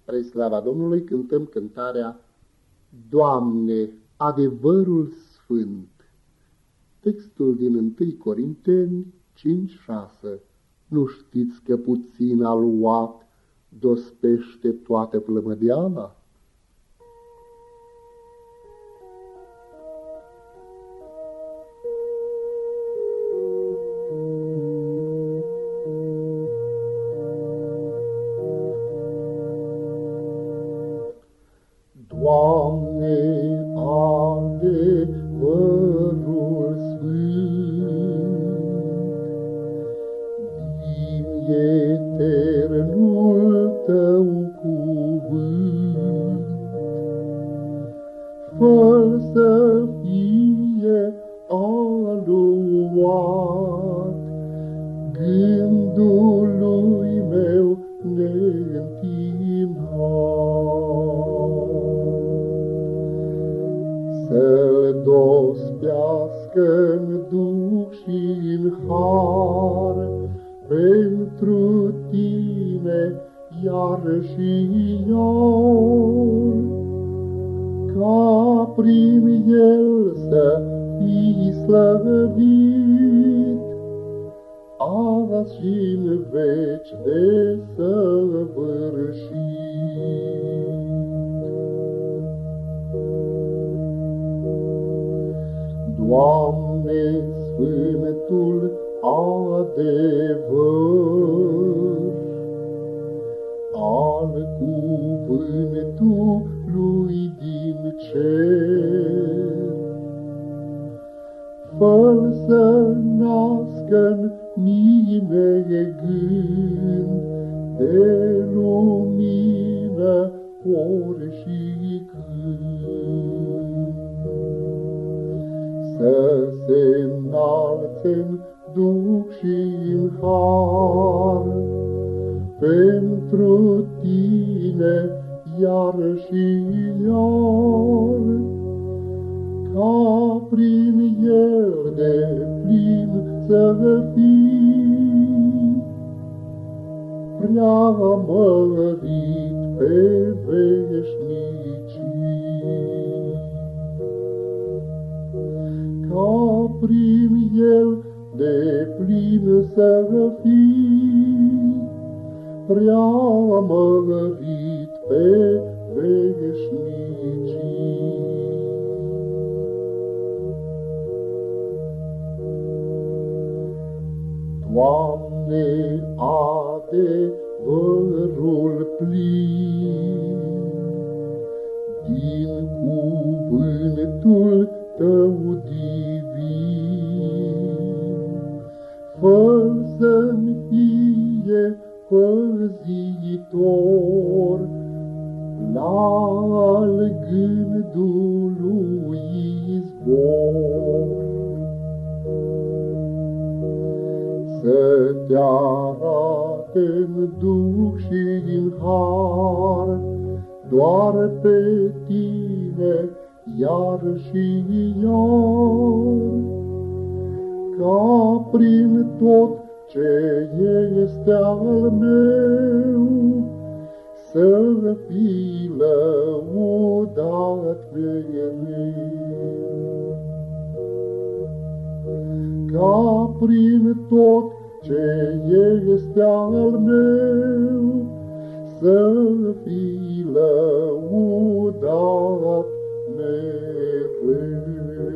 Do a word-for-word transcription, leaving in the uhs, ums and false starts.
Spre slava Domnului cântăm cântarea Doamne, adevărul sfânt. Textul din întâi Corinteni cinci șase. Nu știți că puțin aluat dospește toată plămădeala? Doamne, adevărul sfânt, din eternul Tău cuvânt, fă să fie aluat gândului meu neîntinat. Să-l dospească-n duh și-n har pentru Tine iar și iar, ca prin el să fii slăvit, azi și-n veci de săvârșit. Doamne, sfântul adevăr al cuvântului din cer, fă-l să nască-n mine gând de lumină ori și când. Să se înalțe-n duh și-n har pentru Tine iar și iar, ca prin el de plin să fii prea mărit pe veșnicii. Ca prin el de plin să fii prea mărit pe veșnicii. Doamne, adevărul plin din cuvântul Tău divin, fă să-mi fie păzitor la al gândului izvor. Să Te arate-n duh și-n har doar pe Tine iar și iar, ca prin tot ce este al meu să fii lăudat mereu. Ca prin tot ce este al meu să fii lăudat mereu.